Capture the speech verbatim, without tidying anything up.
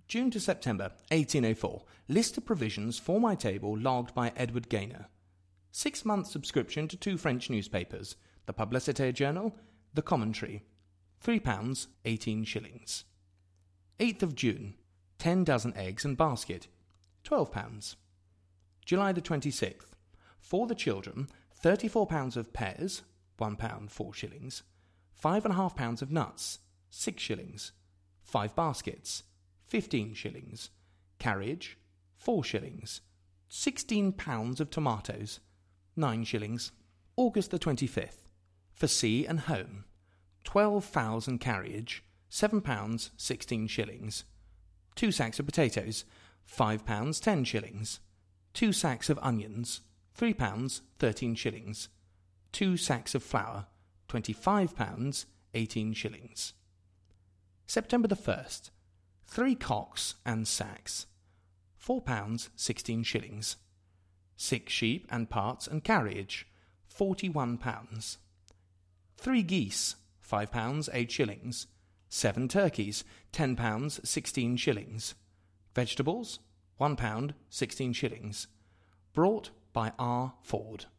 June to September eighteen oh four. List of provisions for my table logged by Edward Gaynor. Six-month subscription to two French newspapers, the Publicité Journal, the Commentary. Three pounds eighteen shillings. eighth of June. Ten dozen eggs and basket. Twelve pounds. July the twenty-sixth. For the children, thirty-four pounds of pears, one pound four shillings. Five and a half pounds of nuts, six shillings. Five baskets, fifteen shillings. Carriage, four shillings. Sixteen pounds of tomatoes, nine shillings. August the twenty-fifth. For sea and home, twelve fowls and carriage, seven pounds sixteen shillings. Two sacks of potatoes, five pounds ten shillings. Two sacks of onions, three pounds thirteen shillings. Two sacks of flour, twenty-five pounds eighteen shillings. September the first. Three cocks and sacks, four pounds sixteen shillings. Six sheep and parts and carriage, forty-one pounds. Three geese, five pounds eight shillings. Seven turkeys, ten pounds sixteen shillings. Vegetables, one pound sixteen shillings. Brought by R. Ford.